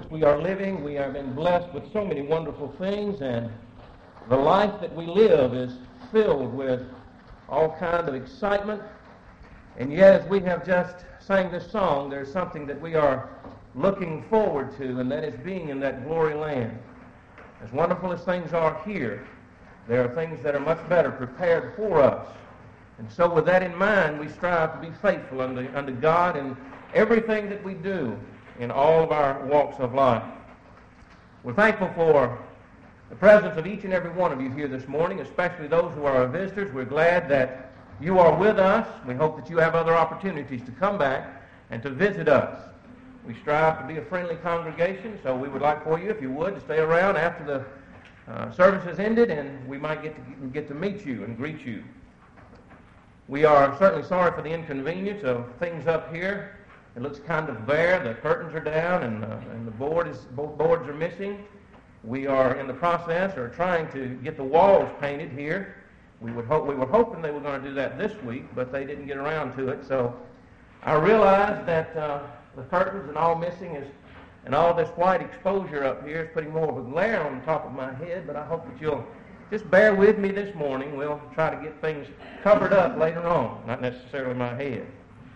which we are living, we have been blessed with so many wonderful things, and the life that we live is filled with all kinds of excitement. And yet, as we have just sang this song, there's something that we are looking forward to, and that is being in that glory land. As wonderful as things are here, there are things that are much better prepared for us. And so with that in mind, we strive to be faithful unto God in everything that we do in all of our walks of life. We're thankful for the presence of each and every one of you here this morning, especially those who are our visitors. We're glad that you are with us. We hope that you have other opportunities to come back and to visit us. We strive to be a friendly congregation, so we would like for you, if you would, to stay around after the service has ended, and we might get to meet you and greet you. We are certainly sorry for the inconvenience of things up here. It looks kind of bare. The curtains are down, and both boards are missing. We are in the process or trying to get the walls painted here. We were hoping they were going to do that this week, but they didn't get around to it. So I realize that the curtains and all missing and all this white exposure up here is putting more of a glare on the top of my head, but I hope that you'll just bear with me this morning. We'll try to get things covered up later on, not necessarily my head.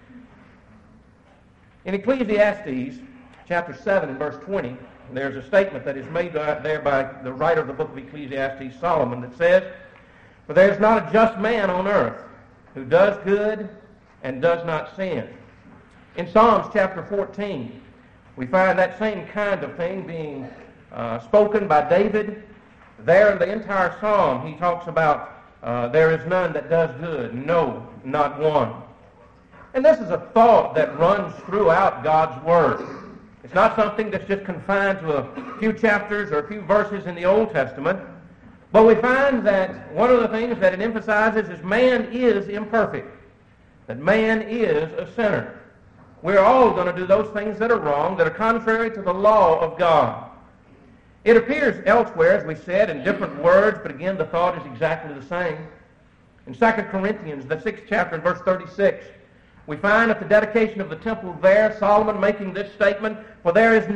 In Ecclesiastes chapter 7 and verse 20, there's a statement that is made there by the writer of the book of Ecclesiastes, Solomon, that says, "For there is not a just man on earth who does good and does not sin." In Psalms chapter 14, we find that same kind of thing being spoken by David. There in the entire psalm, he talks about there is none that does good, no, not one. And this is a thought that runs throughout God's Word. It's not something that's just confined to a few chapters or a few verses in the Old Testament, but we find that one of the things that it emphasizes is man is imperfect, that man is a sinner. We're all going to do those things that are wrong, that are contrary to the law of God. It appears elsewhere, as we said, in different words, but again, the thought is exactly the same. In 2 Corinthians, the 6th chapter, and verse 36, we find at the dedication of the temple there, Solomon making this statement, "For there is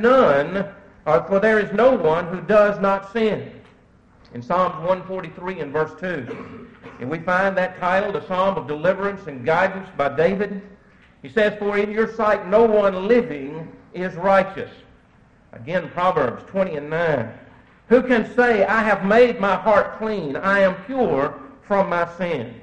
no one who does not sin." In Psalms 143 and verse 2, and we find that titled, "A Psalm of Deliverance and Guidance" by David. He says, "For in your sight no one living is righteous." Again, Proverbs 20 and 9. "Who can say, I have made my heart clean, I am pure from my sin?"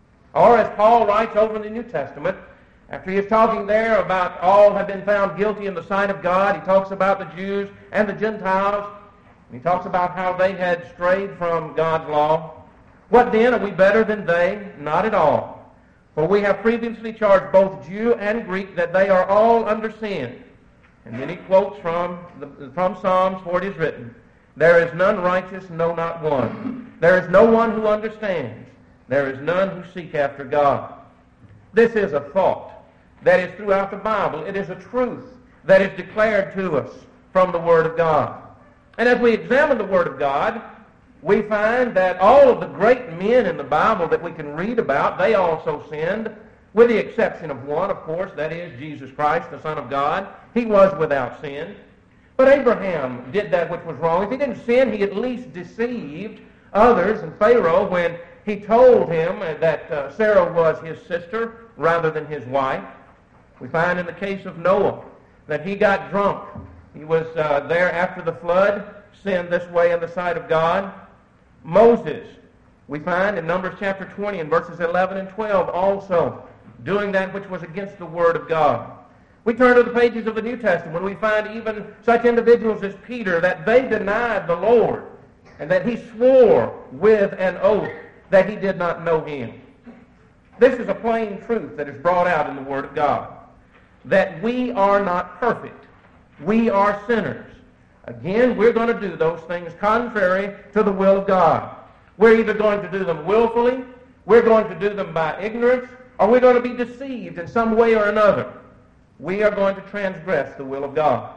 Or as Paul writes over in the New Testament, after he is talking there about all have been found guilty in the sight of God, he talks about the Jews and the Gentiles, and he talks about how they had strayed from God's law. "What then, are we better than they? Not at all. For we have previously charged both Jew and Greek that they are all under sin." And then he quotes from Psalms, "For it is written, there is none righteous, no, not one. There is no one who understands. There is none who seek after God." This is a thought that is throughout the Bible. It is a truth that is declared to us from the Word of God. And as we examine the Word of God, we find that all of the great men in the Bible that we can read about, they also sinned, with the exception of one, of course, that is Jesus Christ, the Son of God. He was without sin. But Abraham did that which was wrong. If he didn't sin, he at least deceived others and Pharaoh when he told him that Sarah was his sister rather than his wife. We find in the case of Noah that he got drunk. He was there after the flood, sinned this way in the sight of God. Moses, we find in Numbers chapter 20 and verses 11 and 12 also doing that which was against the Word of God. We turn to the pages of the New Testament when we find even such individuals as Peter, that they denied the Lord and that he swore with an oath that he did not know him. This is a plain truth that is brought out in the Word of God, that we are not perfect. We are sinners. Again, we're going to do those things contrary to the will of God. We're either going to do them willfully, we're going to do them by ignorance, or we're going to be deceived in some way or another. We are going to transgress the will of God.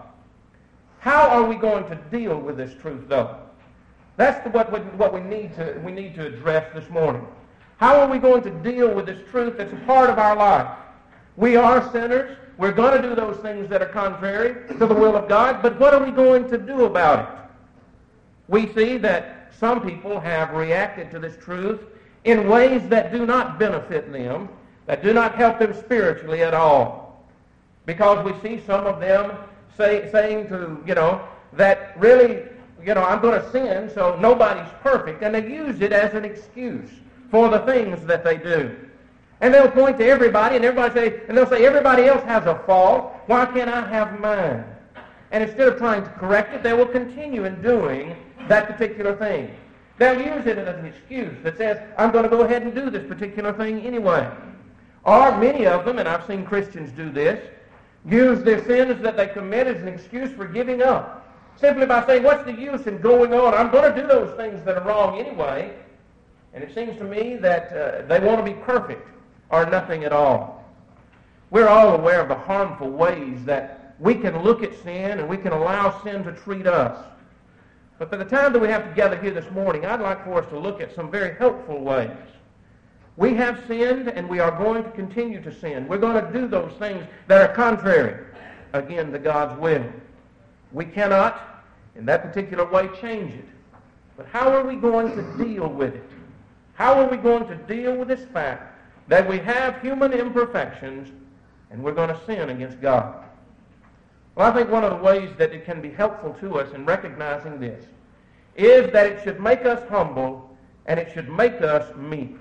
How are we going to deal with this truth, though? That's what we need to address this morning. How are we going to deal with this truth that's a part of our life? We are sinners. We're going to do those things that are contrary to the will of God, but what are we going to do about it? We see that some people have reacted to this truth in ways that do not benefit them, that do not help them spiritually at all. Because we see some of them saying to, that really, I'm going to sin, so nobody's perfect, and they use it as an excuse for the things that they do. And they'll point to everybody, and they'll say, everybody else has a fault. Why can't I have mine? And instead of trying to correct it, they will continue in doing that particular thing. They'll use it as an excuse that says, I'm going to go ahead and do this particular thing anyway. Or many of them, and I've seen Christians do this, use their sins that they commit as an excuse for giving up. Simply by saying, what's the use in going on? I'm going to do those things that are wrong anyway. And it seems to me that they want to be perfect or nothing at all. We're all aware of the harmful ways that we can look at sin and we can allow sin to treat us. But for the time that we have together here this morning, I'd like for us to look at some very helpful ways. We have sinned and we are going to continue to sin. We're going to do those things that are contrary, again, to God's will. We cannot, in that particular way, change it. But how are we going to deal with it? How are we going to deal with this fact that we have human imperfections and we're going to sin against God? Well, I think one of the ways that it can be helpful to us in recognizing this is that it should make us humble and it should make us meek.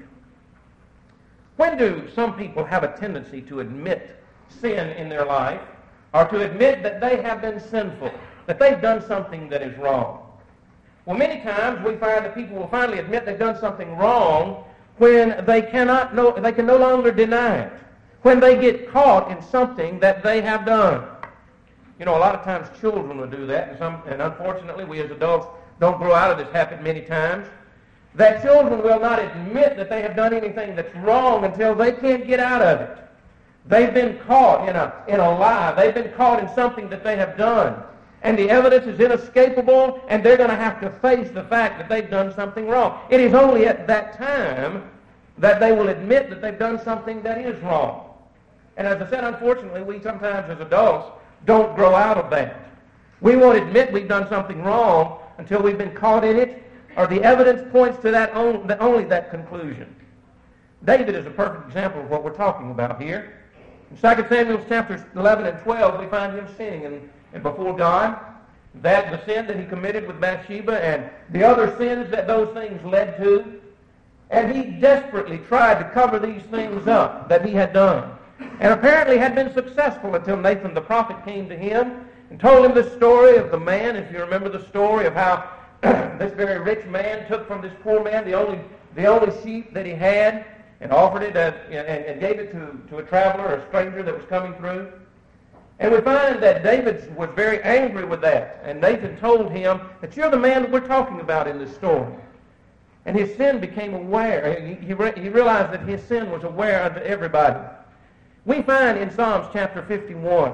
When do some people have a tendency to admit sin in their life or to admit that they have been sinful, that they've done something that is wrong? Well, many times we find that people will finally admit they've done something wrong when they can no longer deny it, when they get caught in something that they have done. A lot of times children will do that, and unfortunately we as adults don't grow out of this habit many times, that children will not admit that they have done anything that's wrong until they can't get out of it. They've been caught in a lie. They've been caught in something that they have done. And the evidence is inescapable, and they're going to have to face the fact that they've done something wrong. It is only at that time that they will admit that they've done something that is wrong. And as I said, unfortunately, we sometimes as adults don't grow out of that. We won't admit we've done something wrong until we've been caught in it, or the evidence points to that only that conclusion. David is a perfect example of what we're talking about here. In 2 Samuel chapters 11 and 12, we find him sinning and before God, that the sin that he committed with Bathsheba and the other sins that those things led to. And he desperately tried to cover these things up that he had done. And apparently had been successful until Nathan the prophet came to him and told him the story of the man, if you remember the story of how this very rich man took from this poor man the only sheep that he had and offered it and gave it to a traveler or a stranger that was coming through. And we find that David was very angry with that. And Nathan told him that you're the man that we're talking about in this story. And his sin became aware. He realized that his sin was aware unto everybody. We find in Psalms chapter 51,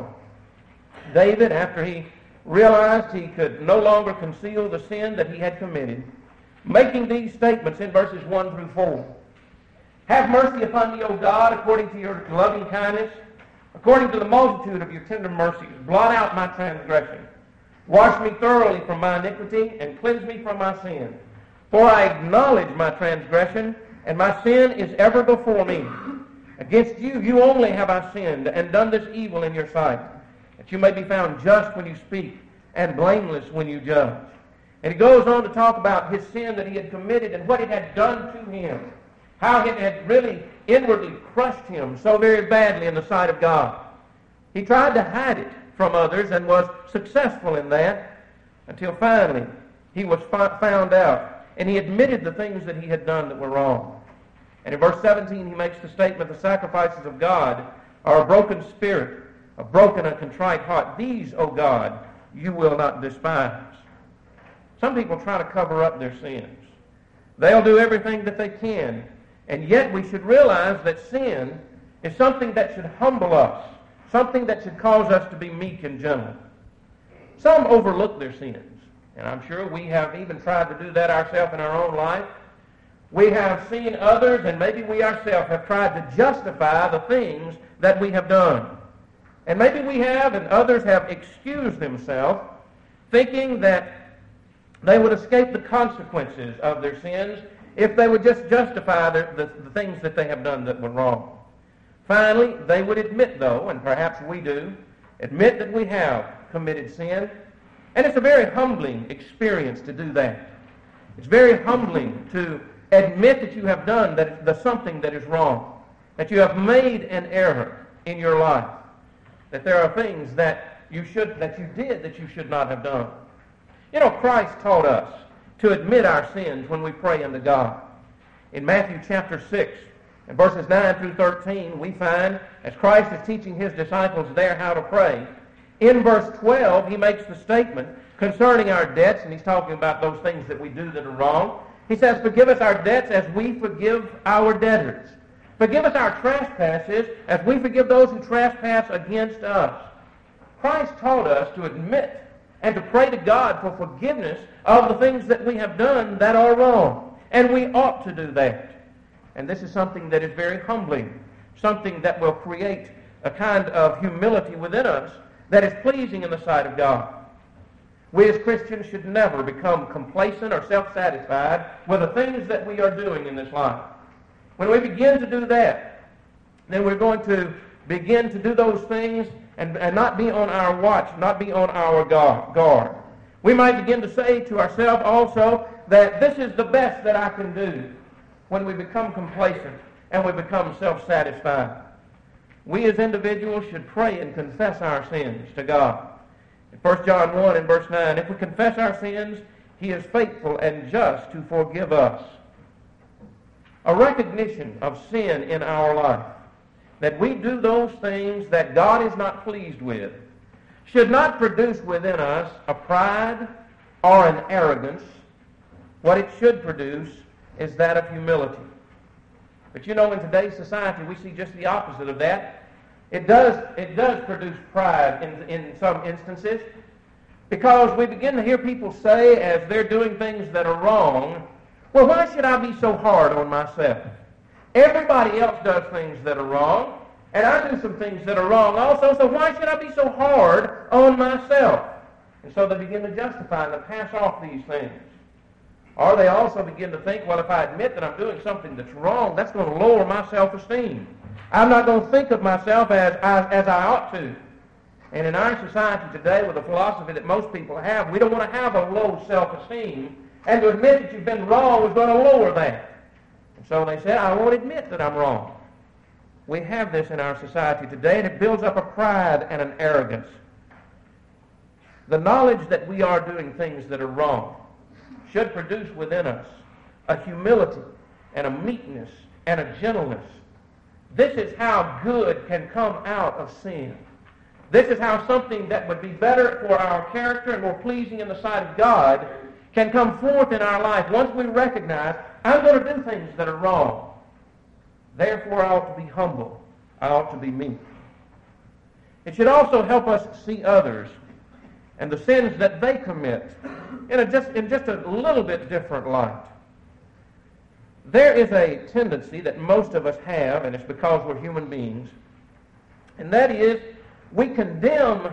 David, after he realized he could no longer conceal the sin that he had committed, making these statements in verses 1 through 4. Have mercy upon me, O God, according to your loving kindness, according to the multitude of your tender mercies. Blot out my transgression. Wash me thoroughly from my iniquity, and cleanse me from my sin. For I acknowledge my transgression, and my sin is ever before me. Against you, you only have I sinned, and done this evil in your sight, that you may be found just when you speak, and blameless when you judge. And he goes on to talk about his sin that he had committed, and what it had done to him. How it had really inwardly crushed him so very badly in the sight of God. He tried to hide it from others and was successful in that until finally he was found out and he admitted the things that he had done that were wrong. And in verse 17 he makes the statement, the sacrifices of God are a broken spirit, a broken and contrite heart. These, O God, you will not despise. Some people try to cover up their sins. They'll do everything that they can. And yet we should realize that sin is something that should humble us, something that should cause us to be meek and gentle. Some overlook their sins, and I'm sure we have even tried to do that ourselves in our own life. We have seen others, and maybe we ourselves have tried to justify the things that we have done. And maybe we have, and others have excused themselves, thinking that they would escape the consequences of their sins if they would just justify the things that they have done that were wrong. Finally, they would admit, though, and perhaps we do, admit that we have committed sin. And it's a very humbling experience to do that. It's very humbling to admit that you have done something that is wrong, that you have made an error in your life, that there are things that you should not have done. You know, Christ taught us to admit our sins when we pray unto God. In Matthew chapter 6, and verses 9 through 13, we find, as Christ is teaching his disciples there how to pray, in verse 12, he makes the statement concerning our debts, and he's talking about those things that we do that are wrong. He says, "Forgive us our debts as we forgive our debtors. Forgive us our trespasses as we forgive those who trespass against us." Christ taught us to admit and to pray to God for forgiveness of the things that we have done that are wrong. And we ought to do that. And this is something that is very humbling, something that will create a kind of humility within us that is pleasing in the sight of God. We as Christians should never become complacent or self-satisfied with the things that we are doing in this life. When we begin to do that, then we're going to begin to do those things and not be on our watch, not be on our guard. We might begin to say to ourselves also that this is the best that I can do when we become complacent and we become self-satisfied. We as individuals should pray and confess our sins to God. In 1 John 1 and verse 9, if we confess our sins, he is faithful and just to forgive us. A recognition of sin in our life, that we do those things that God is not pleased with, should not produce within us a pride or an arrogance. What it should produce is that of humility. But you know, in today's society, we see just the opposite of that. It does produce pride in some instances, because we begin to hear people say, as they're doing things that are wrong, well, why should I be so hard on myself? Everybody else does things that are wrong, and I do some things that are wrong also, so why should I be so hard on myself? And so they begin to justify and to pass off these things. Or they also begin to think, well, if I admit that I'm doing something that's wrong, that's going to lower my self-esteem. I'm not going to think of myself as I ought to. And in our society today, with the philosophy that most people have, we don't want to have a low self-esteem. And to admit that you've been wrong is going to lower that. And so they say, I won't admit that I'm wrong. We have this in our society today, and it builds up a pride and an arrogance. The knowledge that we are doing things that are wrong should produce within us a humility and a meekness and a gentleness. This is how good can come out of sin. This is how something that would be better for our character and more pleasing in the sight of God can come forth in our life once we recognize, I'm going to do things that are wrong. Therefore, I ought to be humble. I ought to be meek. It should also help us see others and the sins that they commit in just a little bit different light. There is a tendency that most of us have, and it's because we're human beings, and that is we condone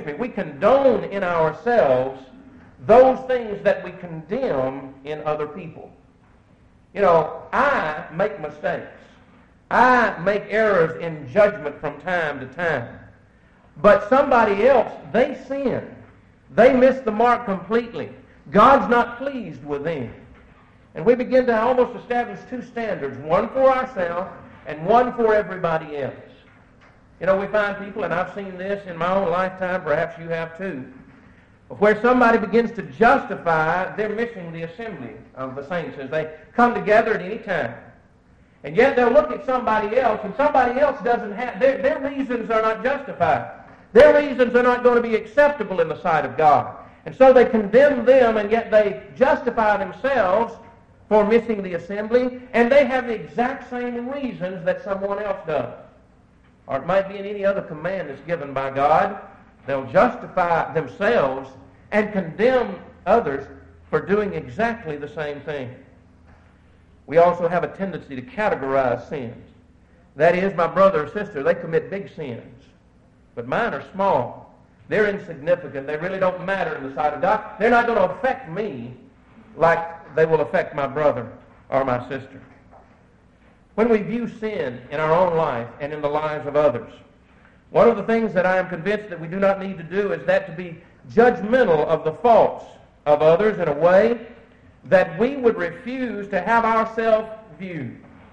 in ourselves those things that we condemn in other people. You know, I make mistakes. I make errors in judgment from time to time. But somebody else, they sin. They miss the mark completely. God's not pleased with them. And we begin to almost establish two standards, one for ourselves and one for everybody else. You know, we find people, and I've seen this in my own lifetime, perhaps you have too, where somebody begins to justify their missing the assembly of the saints as they come together at any time. And yet they'll look at somebody else, and somebody else doesn't have, their reasons are not justified. Their reasons are not going to be acceptable in the sight of God. And so they condemn them, and yet they justify themselves for missing the assembly, and they have the exact same reasons that someone else does. Or it might be in any other command that's given by God. They'll justify themselves and condemn others for doing exactly the same thing. We also have a tendency to categorize sins. That is, my brother or sister, they commit big sins. but mine are small. They're insignificant. They really don't matter in the sight of God. They're not going to affect me like they will affect my brother or my sister. When we view sin in our own life and in the lives of others, one of the things that I am convinced that we do not need to do is that to be judgmental of the faults of others in a way that we would refuse to have ourselves viewed.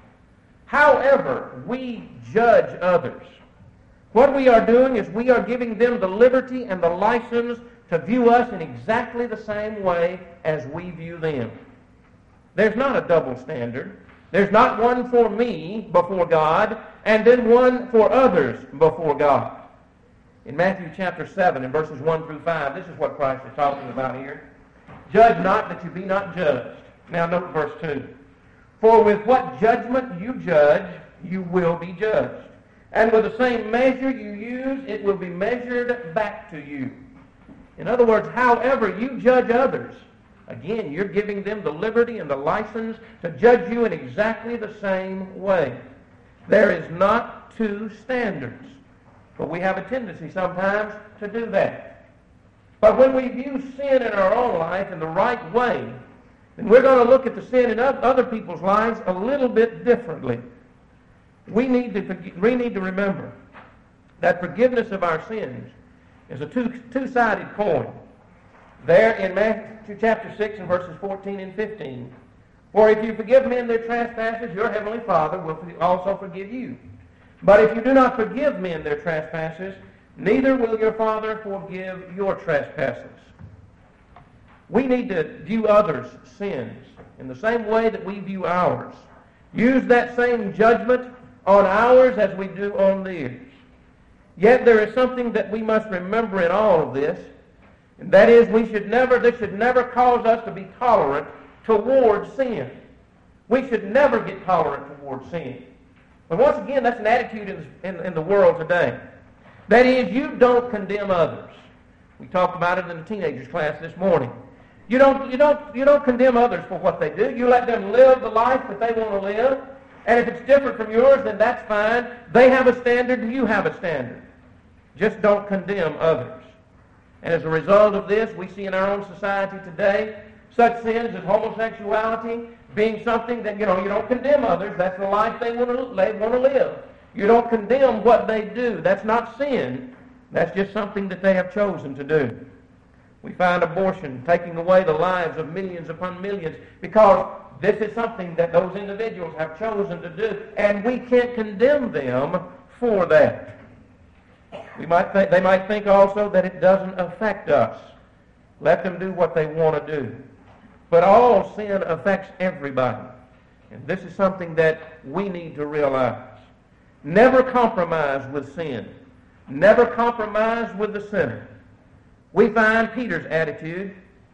However we judge others, what we are doing is we are giving them the liberty and the license to view us in exactly the same way as we view them. There's not a double standard. There's not one for me before God and then one for others before God. In Matthew chapter 7 in verses 1 through 5, this is what Christ is talking about here. Judge not that you be not judged. Now note verse 2. For with what judgment you judge, you will be judged. And with the same measure you use, it will be measured back to you. In other words, however you judge others, again, you're giving them the liberty and the license to judge you in exactly the same way. There is not two standards, but we have a tendency sometimes to do that. But when we view sin in our own life in the right way, then we're going to look at the sin in other people's lives a little bit differently. We need to remember that forgiveness of our sins is a two-sided coin. There in Matthew chapter 6 and verses 14 and 15, for if you forgive men their trespasses, your heavenly Father will also forgive you. But if you do not forgive men their trespasses, neither will your Father forgive your trespasses. We need to view others' sins in the same way that we view ours. Use that same judgment on ours as we do on theirs. Yet there is something that we must remember in all of this, and that is this should never cause us to be tolerant towards sin. We should never get tolerant towards sin. But once again, that's an attitude in the world today. That is, you don't condemn others. We talked about it in the teenagers class this morning. You don't condemn others for what they do. You let them live the life that they want to live. And if it's different from yours, then that's fine. They have a standard and you have a standard. Just don't condemn others. And as a result of this, we see in our own society today such sins as homosexuality being something that, you don't condemn others. That's the life they want to live. You don't condemn what they do. That's not sin. That's just something that they have chosen to do. We find abortion taking away the lives of millions upon millions because this is something that those individuals have chosen to do, and we can't condemn them for that. They might think also that it doesn't affect us. Let them do what they want to do. But all sin affects everybody. And this is something that we need to realize. Never compromise with sin. Never compromise with the sinner. We find Peter's attitude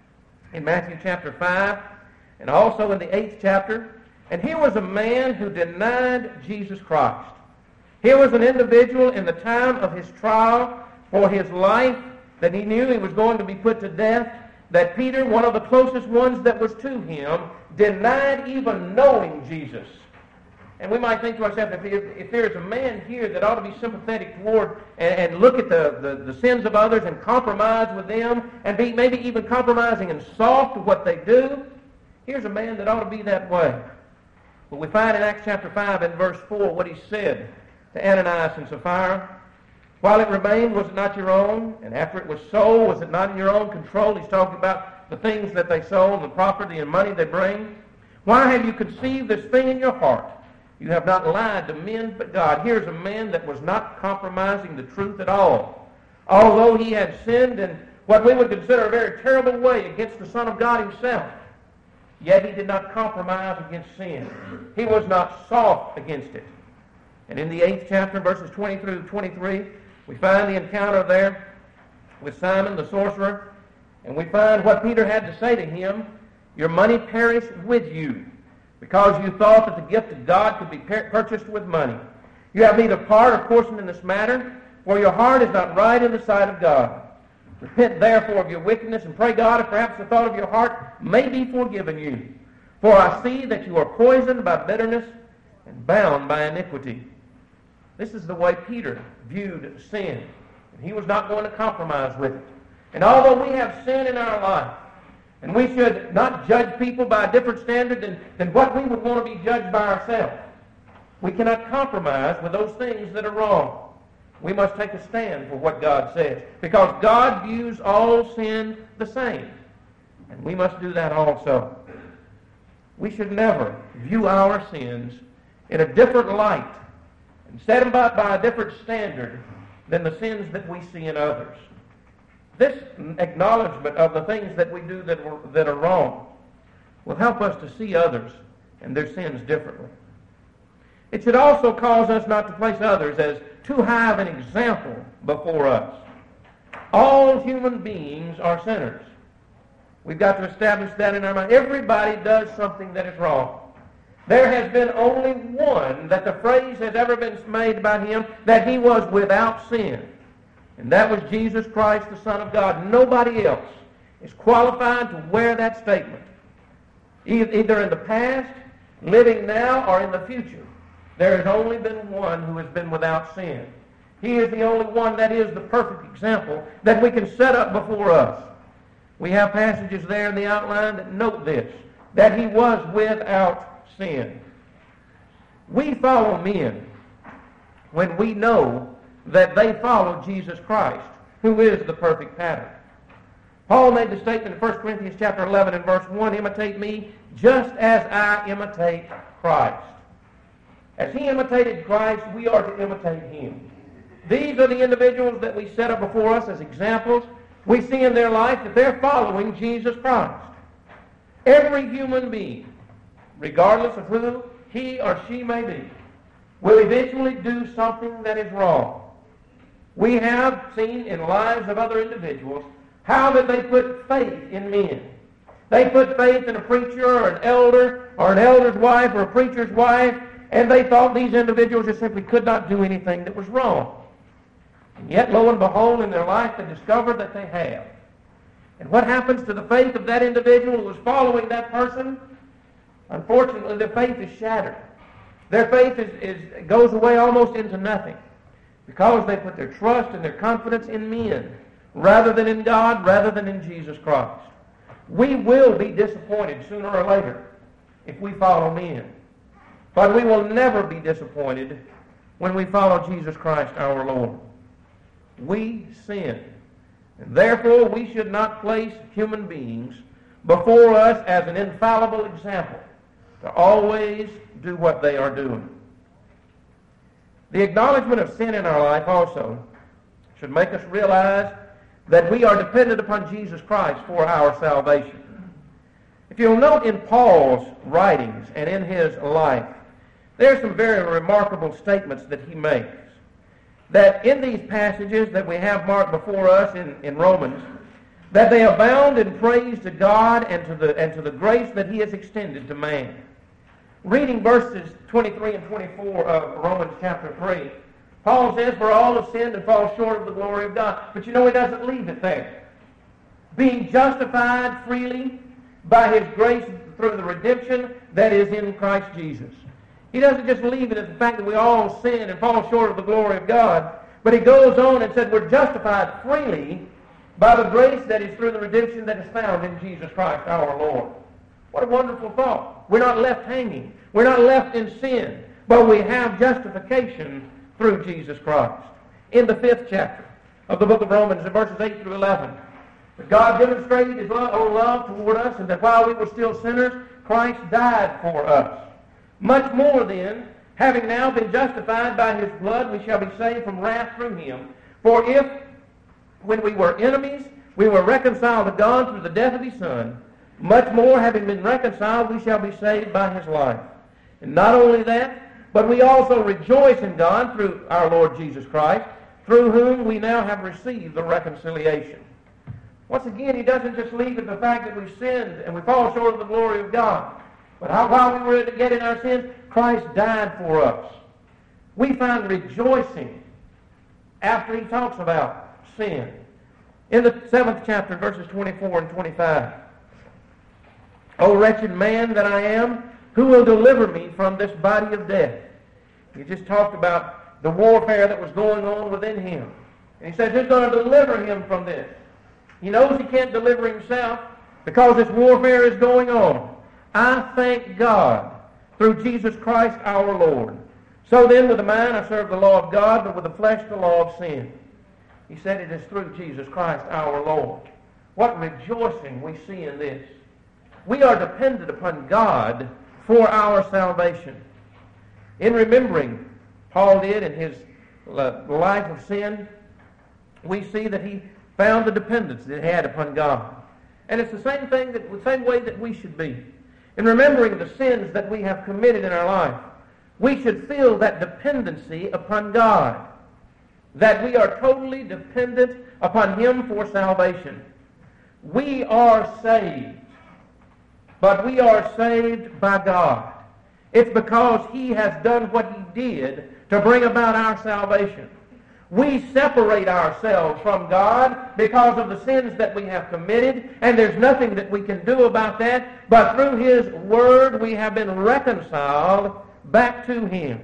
in Matthew chapter 5 and also in the 8th chapter. And here was a man who denied Jesus Christ. Here was an individual in the time of his trial for his life that he knew he was going to be put to death, that Peter, one of the closest ones that was to him, denied even knowing Jesus. And we might think to ourselves, if there's a man here that ought to be sympathetic toward and look at the sins of others and compromise with them and be maybe even compromising and soft to what they do, here's a man that ought to be that way. But we find in Acts chapter 5 and verse 4 what he said to Ananias and Sapphira. While it remained, was it not your own? And after it was sold, was it not in your own control? He's talking about the things that they sold, the property and money they bring. Why have you conceived this thing in your heart? You have not lied to men but God. Here's a man that was not compromising the truth at all. Although he had sinned in what we would consider a very terrible way against the Son of God himself, yet he did not compromise against sin. He was not soft against it. And in the 8th chapter, verses 20 through 23, we find the encounter there with Simon the sorcerer, and we find what Peter had to say to him. Your money perished with you, because you thought that the gift of God could be purchased with money. You have neither part or portion in this matter, for your heart is not right in the sight of God. Repent therefore of your wickedness, and pray God if perhaps the thought of your heart may be forgiven you. For I see that you are poisoned by bitterness and bound by iniquity. This is the way Peter viewed sin. He was not going to compromise with it. And although we have sin in our life, and we should not judge people by a different standard than what we would want to be judged by ourselves, we cannot compromise with those things that are wrong. We must take a stand for what God says, because God views all sin the same, and we must do that also. We should never view our sins in a different light and set them by a different standard than the sins that we see in others. This acknowledgement of the things that we do that are wrong will help us to see others and their sins differently. It should also cause us not to place others as too high of an example before us. All human beings are sinners. We've got to establish that in our mind. Everybody does something that is wrong. There has been only one that the phrase has ever been made about him that he was without sin. And that was Jesus Christ, the Son of God. Nobody else is qualified to wear that statement. Either in the past, living now, or in the future. There has only been one who has been without sin. He is the only one that is the perfect example that we can set up before us. We have passages there in the outline that note this, that he was without sin. We follow men when we know that they follow Jesus Christ, who is the perfect pattern. Paul made the statement in 1 Corinthians chapter 11 and verse 1, imitate me just as I imitate Christ. As he imitated Christ, we are to imitate him. These are the individuals that we set up before us as examples. We see in their life that they're following Jesus Christ. Every human being, regardless of who he or she may be, will eventually do something that is wrong. We have seen in lives of other individuals how that they put faith in men. They put faith in a preacher or an elder's wife or a preacher's wife, and they thought these individuals just simply could not do anything that was wrong. And yet, lo and behold, in their life they discovered that they have. And what happens to the faith of that individual who was following that person? Unfortunately, their faith is shattered. Their faith goes away almost into nothing, because they put their trust and their confidence in men rather than in God, rather than in Jesus Christ. We will be disappointed sooner or later if we follow men. But we will never be disappointed when we follow Jesus Christ our Lord. We sin, and therefore we should not place human beings before us as an infallible example to always do what they are doing. The acknowledgement of sin in our life also should make us realize that we are dependent upon Jesus Christ for our salvation. If you'll note in Paul's writings and in his life, there are some very remarkable statements that he makes. That in these passages that we have marked before us in Romans, that they abound in praise to God and to the grace that he has extended to man. Reading verses 23 and 24 of Romans chapter 3, Paul says, for all have sinned and fall short of the glory of God. But he doesn't leave it there. Being justified freely by his grace through the redemption that is in Christ Jesus. He doesn't just leave it at the fact that we all sin and fall short of the glory of God, but he goes on and said we're justified freely by the grace that is through the redemption that is found in Jesus Christ our Lord. What a wonderful thought. We're not left hanging. We're not left in sin, but we have justification through Jesus Christ. In the 5th chapter of the book of Romans, in verses 8 through 11, that God demonstrated his own love toward us, and that while we were still sinners, Christ died for us. Much more then, having now been justified by his blood, we shall be saved from wrath through him. For if, when we were enemies, we were reconciled to God through the death of his Son, much more, having been reconciled, we shall be saved by his life. And not only that, but we also rejoice in God through our Lord Jesus Christ, through whom we now have received the reconciliation. Once again, he doesn't just leave it the fact that we've sinned and we fall short of the glory of God. But while we were yet in our sins, Christ died for us. We find rejoicing after he talks about sin. In the 7th chapter, verses 24 and 25. O wretched man that I am, who will deliver me from this body of death? He just talked about the warfare that was going on within him. And he says, who's going to deliver him from this? He knows he can't deliver himself because this warfare is going on. I thank God through Jesus Christ our Lord. So then with the mind I serve the law of God, but with the flesh the law of sin. He said it is through Jesus Christ our Lord. What rejoicing we see in this. We are dependent upon God for our salvation. In remembering Paul did in his life of sin, we see that he found the dependence that he had upon God. And it's the same way that we should be. In remembering the sins that we have committed in our life, we should feel that dependency upon God, that we are totally dependent upon Him for salvation. We are saved, but we are saved by God. It's because He has done what He did to bring about our salvation. We separate ourselves from God because of the sins that we have committed, and there's nothing that we can do about that, but through His Word we have been reconciled back to Him.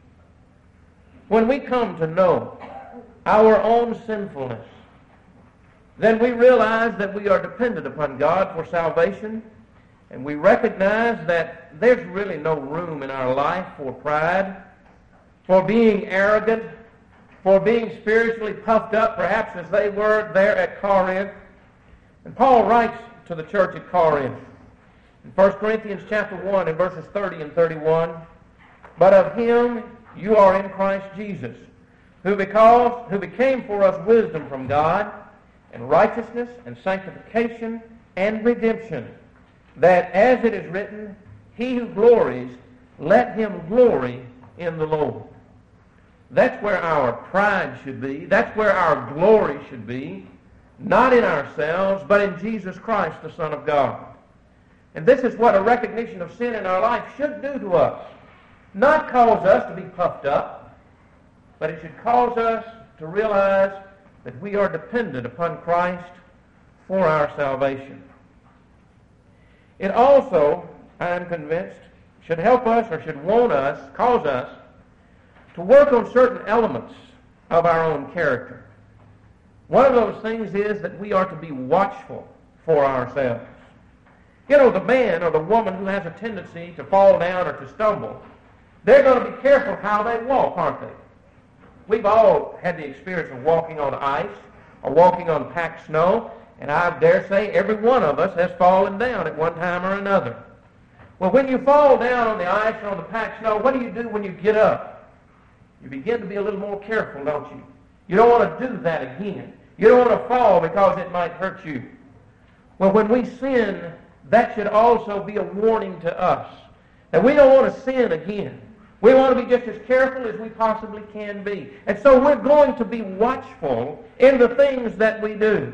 When we come to know our own sinfulness, then we realize that we are dependent upon God for salvation, and we recognize that there's really no room in our life for pride, for being arrogant, for being spiritually puffed up, perhaps as they were there at Corinth. And Paul writes to the church at Corinth in 1 Corinthians chapter 1 and verses 30 and 31, "But of Him you are in Christ Jesus, who became for us wisdom from God, and righteousness and sanctification and redemption, that as it is written, He who glories, let him glory in the Lord." That's where our pride should be. That's where our glory should be. Not in ourselves, but in Jesus Christ, the Son of God. And this is what a recognition of sin in our life should do to us. Not cause us to be puffed up, but it should cause us to realize that we are dependent upon Christ for our salvation. It also, I am convinced, should help us or should cause us to work on certain elements of our own character. One of those things is that we are to be watchful for ourselves. You know, the man or the woman who has a tendency to fall down or to stumble, they're going to be careful how they walk, aren't they? We've all had the experience of walking on ice or walking on packed snow, and I dare say every one of us has fallen down at one time or another. Well, when you fall down on the ice or on the packed snow, what do you do when you get up? You begin to be a little more careful, don't you? You don't want to do that again. You don't want to fall because it might hurt you. Well, when we sin, that should also be a warning to us that we don't want to sin again. We want to be just as careful as we possibly can be. And so we're going to be watchful in the things that we do.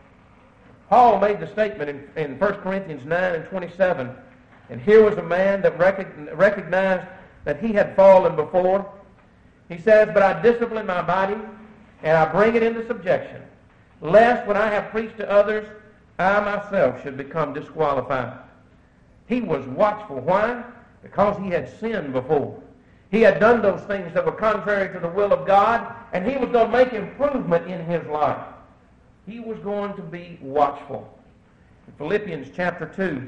Paul made the statement in 1 Corinthians 9 and 27, and here was a man that recognized that he had fallen before. He says, "But I discipline my body, and I bring it into subjection, lest when I have preached to others, I myself should become disqualified." He was watchful. Why? Because he had sinned before. He had done those things that were contrary to the will of God, and he was going to make improvement in his life. He was going to be watchful. In Philippians chapter 2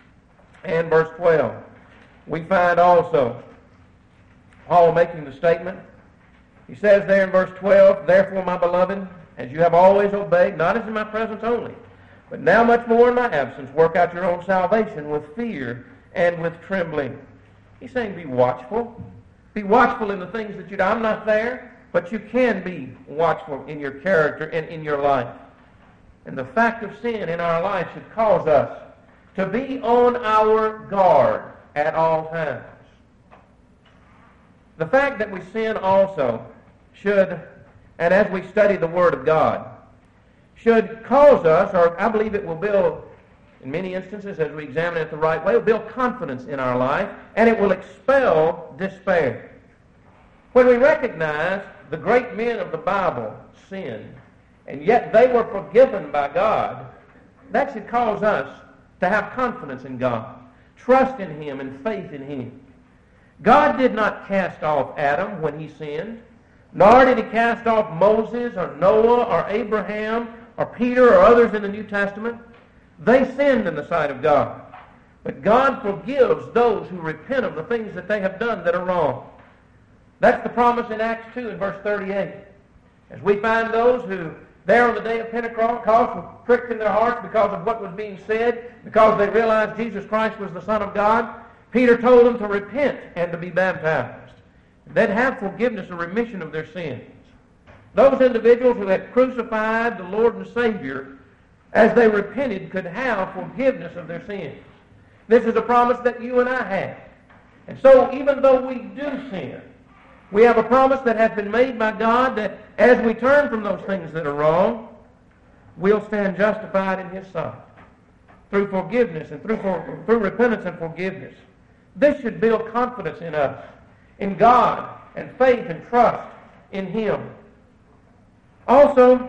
and verse 12, we find also Paul making the statement. He says there in verse 12, "Therefore, my beloved, as you have always obeyed, not as in my presence only, but now much more in my absence, work out your own salvation with fear and with trembling." He's saying be watchful. Be watchful in the things that you do. I'm not there, but you can be watchful in your character and in your life. And the fact of sin in our life should cause us to be on our guard at all times. The fact that we sin also should, and as we study the Word of God, should cause us, or I believe it will build, in many instances, as we examine it the right way, it will build confidence in our life, and it will expel despair. When we recognize the great men of the Bible sinned, and yet they were forgiven by God, that should cause us to have confidence in God, trust in Him, and faith in Him. God did not cast off Adam when he sinned, Nor did he cast off Moses or Noah or Abraham or Peter or others in the New Testament. They sinned in the sight of God. But God forgives those who repent of the things that they have done that are wrong. That's the promise in Acts 2 in verse 38. As we find those who, there on the day of Pentecost, were pricked in their hearts because of what was being said, because they realized Jesus Christ was the Son of God, Peter told them to repent and to be baptized. They'd have forgiveness or remission of their sins. Those individuals who had crucified the Lord and Savior, as they repented, could have forgiveness of their sins. This is a promise that you and I have. And so even though we do sin, we have a promise that has been made by God that as we turn from those things that are wrong, we'll stand justified in His sight through forgiveness and through repentance and forgiveness. This should build confidence in us, in God, and faith and trust in Him. Also,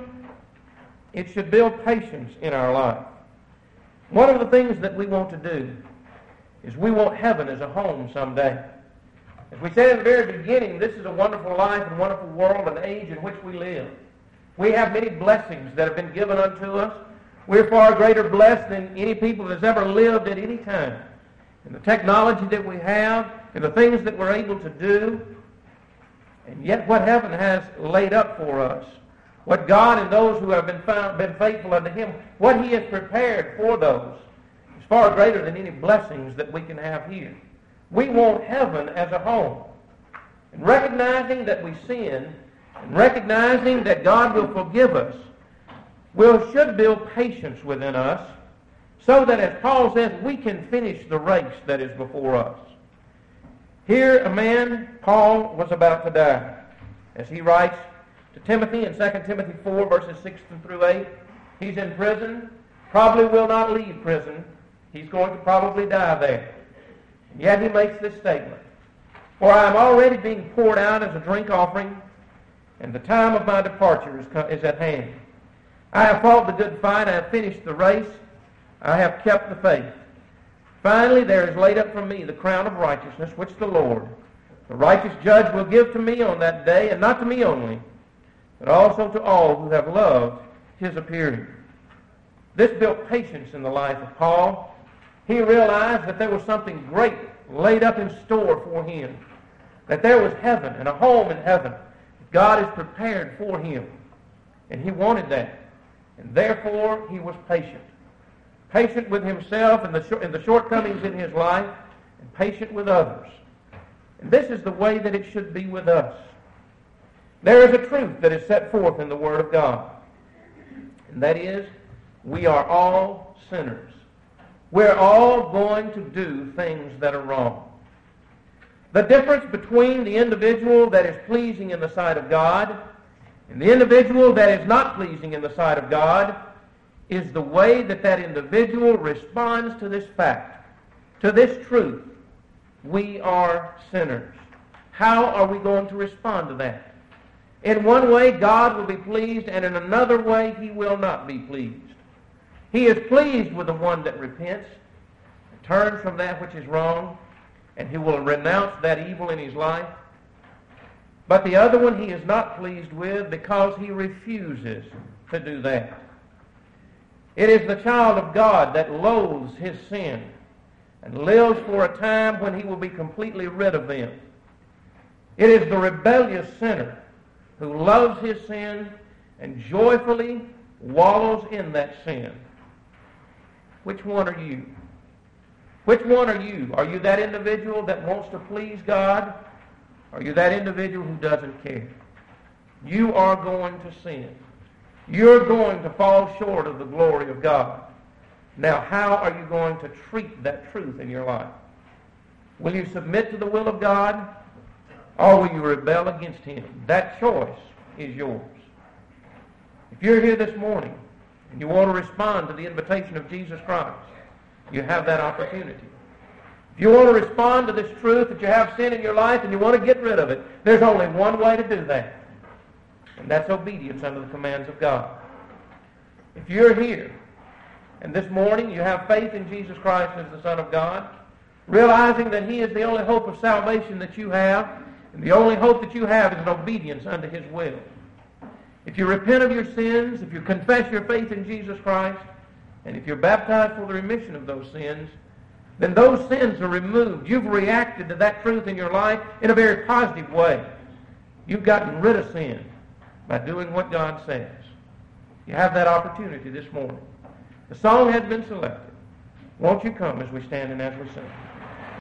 it should build patience in our life. One of the things that we want to do is we want heaven as a home someday. As we said in the very beginning, this is a wonderful life and wonderful world and age in which we live. We have many blessings that have been given unto us. We're far greater blessed than any people that's ever lived at any time. And the technology that we have and the things that we're able to do, and yet what heaven has laid up for us, what God and those who have been faithful unto Him, what He has prepared for those, is far greater than any blessings that we can have here. We want heaven as a home. And recognizing that we sin, and recognizing that God will forgive us, should build patience within us, so that, as Paul says, we can finish the race that is before us. Here a man, Paul, was about to die. As he writes to Timothy in 2 Timothy 4, verses 6 through 8, he's in prison, probably will not leave prison. He's going to probably die there. And yet he makes this statement, "For I am already being poured out as a drink offering, and the time of my departure is at hand. I have fought the good fight, I have finished the race, I have kept the faith. Finally, there is laid up for me the crown of righteousness, which the Lord, the righteous judge, will give to me on that day, and not to me only, but also to all who have loved His appearing." This built patience in the life of Paul. He realized that there was something great laid up in store for him, that there was heaven and a home in heaven. God is prepared for him, and he wanted that. And therefore, he was patient. Patient with himself and the shortcomings in his life, and patient with others. And this is the way that it should be with us. There is a truth that is set forth in the Word of God, and that is, we are all sinners. We're all going to do things that are wrong. The difference between the individual that is pleasing in the sight of God and the individual that is not pleasing in the sight of God is the way that that individual responds to this fact, to this truth. We are sinners. How are we going to respond to that? In one way, God will be pleased, and in another way, He will not be pleased. He is pleased with the one that repents and turns from that which is wrong, and he will renounce that evil in his life. But the other one He is not pleased with because he refuses to do that. It is the child of God that loathes his sin and lives for a time when he will be completely rid of them. It is the rebellious sinner who loves his sin and joyfully wallows in that sin. Which one are you? Which one are you? Are you that individual that wants to please God? Are you that individual who doesn't care? You are going to sin. You're going to fall short of the glory of God. Now, how are you going to treat that truth in your life? Will you submit to the will of God, or will you rebel against Him? That choice is yours. If you're here this morning and you want to respond to the invitation of Jesus Christ, you have that opportunity. If you want to respond to this truth that you have sin in your life and you want to get rid of it, there's only one way to do that, and that's obedience under the commands of God. If you're here and this morning you have faith in Jesus Christ as the Son of God, realizing that He is the only hope of salvation that you have, And the only hope that you have is an obedience unto His will. If you repent of your sins, if you confess your faith in Jesus Christ, and if you're baptized for the remission of those sins, then those sins are removed. You've reacted to that truth in your life in a very positive way. You've gotten rid of sin by doing what God says. You have that opportunity this morning. The song has been selected. Won't you come as we stand and as we sing?